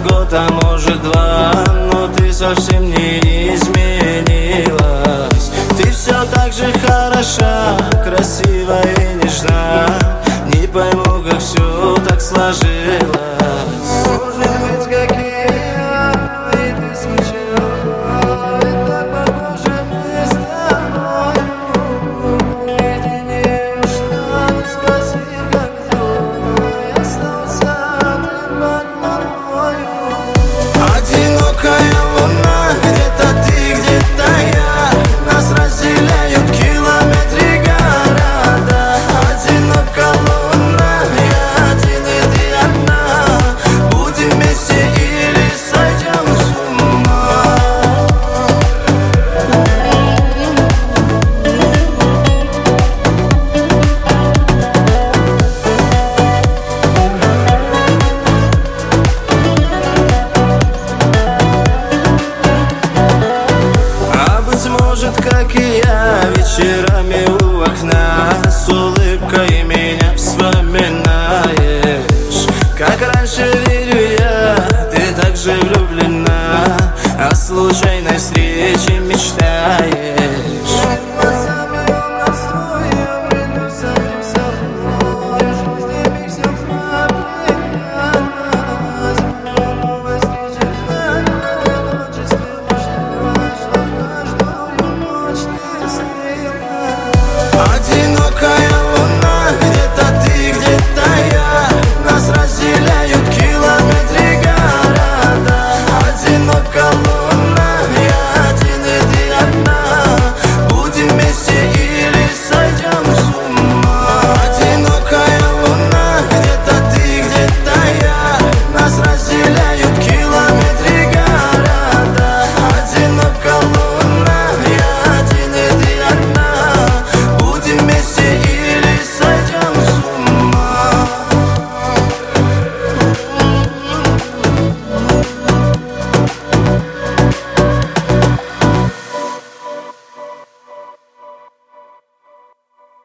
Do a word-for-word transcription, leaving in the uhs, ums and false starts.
год, а может два, но ты совсем не изменилась. Ты все так же хороша, красива и нежна. Не пойму, как все так сложилось. Может быть, какие и ты скучала, и так похоже мы с тобой. Наедине ушла, спроси, как дела, я остался один под тобою. Одинокая луна, где-то ты, где-то я, нас разделяют километры города. Одинока луна, я один и ты одна. Будем вместе или сойдем с ума. А быть может, как и я, вечерами у окна с улыбкой меня вспоминаешь. Как раньше верю я, ты так же влюблена, о случайной встрече мечтаешь.